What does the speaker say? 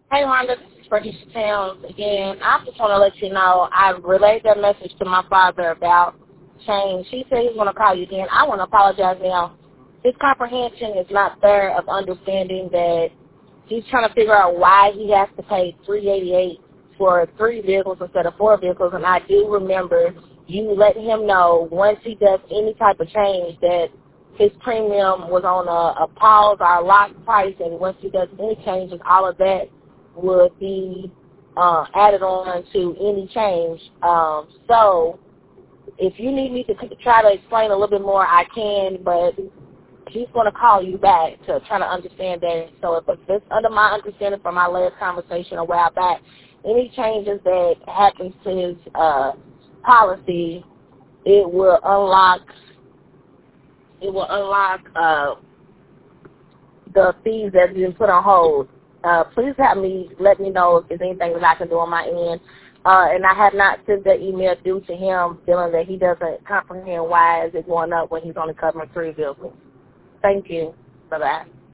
Hey, Rhonda, this is Freddie Towns again. I just want to let you know I relayed that message to my father about change. He said he's going to call you again. I want to apologize now. His comprehension is not there of understanding that he's trying to figure out why he has to pay $388 for 3 vehicles instead of 4 vehicles. And I do remember you letting him know once he does any type of change that his premium was on a pause or a locked price, and once he does any changes, all of that would be added on to any change. So if you need me to try to explain a little bit more, I can, but he's going to call you back to try to understand that. So if it's under my understanding from my last conversation a while back, any changes that happens to his policy, it will unlock the fees that have been put on hold. Please let me know if there's anything that I can do on my end. And I have not sent that email due to him, feeling that he doesn't comprehend why is it going up when he's only covering 3 vehicles. Thank you. Bye-bye.